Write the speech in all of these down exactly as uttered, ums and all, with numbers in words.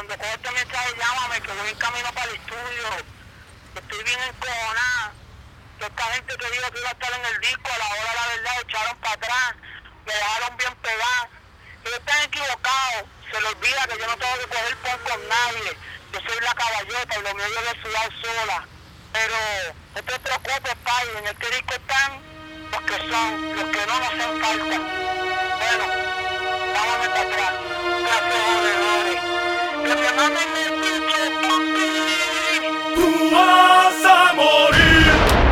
cuando cojo este mensaje, llámame, que voy en camino para el estudio. Estoy bien encojonada. Esta gente que dijo que iba a estar en el disco, a la hora la verdad, echaron para atrás, me dejaron bien pegado. Ellos están equivocados, se les olvida que yo no tengo que coger pon con nadie. Yo soy la caballota y lo mío yo he sudado sola. Pero no te preocupes, padre, en este disco están los que son, los que no nos hacen falta. Bueno, vámonos para atrás. Gracias, jodedores. Que me manden el pinche papi. Tú vas a morir.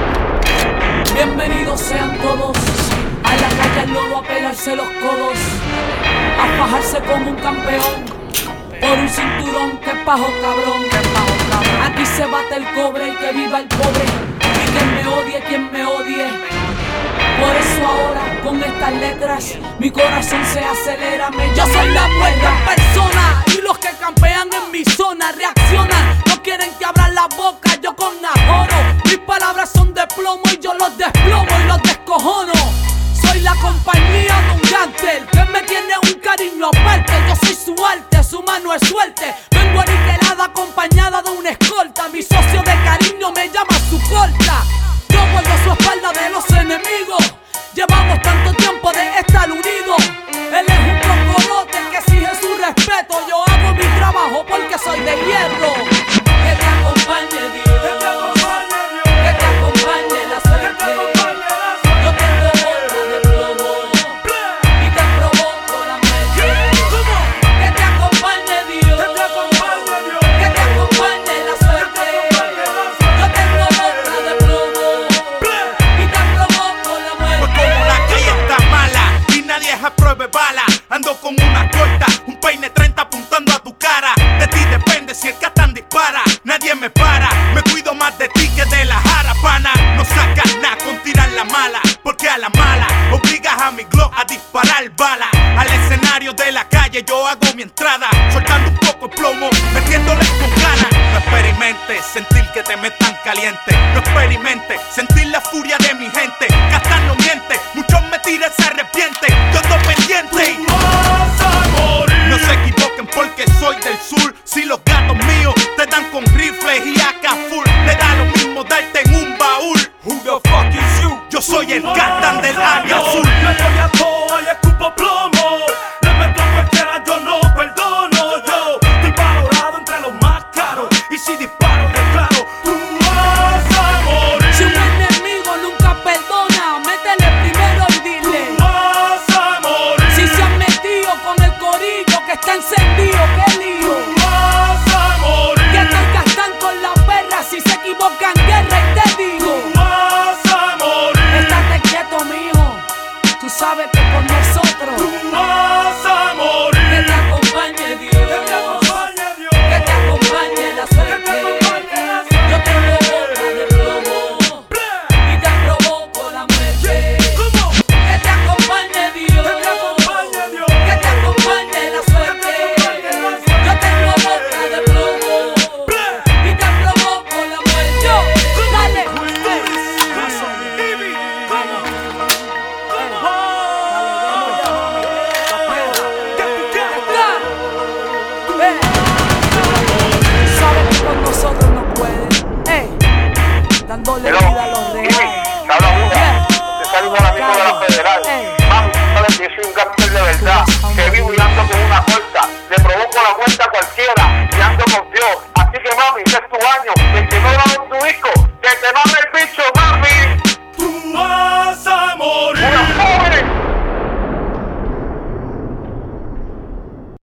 Bienvenidos sean todos a la calle al lodo a pegarse los codos, a fajarse como un campeón por un cinturón que pajo cabrón. Aquí se bate el cobre y que viva el pobre, y quien me odie, quien me odie. Por eso ahora con estas letras mi corazón se acelera. Yo soy la buena persona y los que campean en mi zona reaccionan. No quieren que abran la boca, yo con ahorro. Mis palabras son de plomo y yo los desplomo y los descojono. Soy la compañía de un gánster que me tiene un cariño aparte. Yo soy su arte, su mano es suerte. Vengo aniquilada acompañada de una escolta. Mi socio de cariño me llama su corta. Yo vuelvo a su espalda de los enemigos. Llevamos tanto tiempo de estar unidos. Él es un cocorote que exige su respeto. Yo hago mi trabajo porque soy de hierro. Que te acompañe Dios, que te acompañe Dios, que te acompañe la suerte. Yo tengo bola de plomo y te provoco la muerte. Que te acompañe Dios, que te acompañe Dios, que te acompañe la suerte. Yo tengo bola de plomo y te provoco la muerte. Pues como la calle está mala y nadie es a prueba de bala, ando con una corta, un peine treinta apuntando a tu cara. De ti depende si el catán dispara, nadie me para. Me cuido más de ti que de la jarapana. No sacas nada con tirar la mala, porque a la mala obligas a mi glock a disparar bala. Al escenario de la calle yo hago mi entrada, soltando un poco de plomo, metiéndoles con ganas. No experimentes sentir que te metan caliente. No experimentes sentir la furia de mi gente. Catán no miente, muchos me tiran se arrepienten. Yo ando pendiente y no se equivoquen porque soy del sur. Si los gatos míos te dan con rifles y A K full, le da lo mismo darte en un baúl. Who the fuck is you? Yo soy el Catán del área azul. Le doy a todo y escupo plomo. Le meto a cualquiera, yo no perdono. Yo estoy valorado entre los más caros. Y si disparo, declaro, tú vas a morir. Si un enemigo nunca perdona, métele primero y dile, Tú vas a morir. si se han metido con el corillo que está encendido, qué lío. Tú vas a morir. Que te gastan con la perra si se equivocan, guerra y te digo, Tú vas a morir. estate quieto, mijo. Tú sabes que con nosotros Tú vas a morir. que te acompañe Dios, Que te acompañe Dios. que te acompañe la suerte. Yo tengo boca de plomo y te provoco la muerte. ¿Cómo? Que te acompañe Dios, Que te acompañe Dios. que te acompañe la suerte. Yo tengo boca de plomo y te provoco la muerte. Dale. Eh. Sabes que con nosotros no pueden, eh. Dándole Hello, vida a los Jimmy, reales. te habla Buda. Te sale un amigo de la Federal. Mami, sabes que yo soy un gánster de verdad. Que vivo y ando con una corta. Le provoco la muerte a cualquiera. Y ando con Dios. Así que mami, ese es tu año. El que no grabó tu disco, que te mame el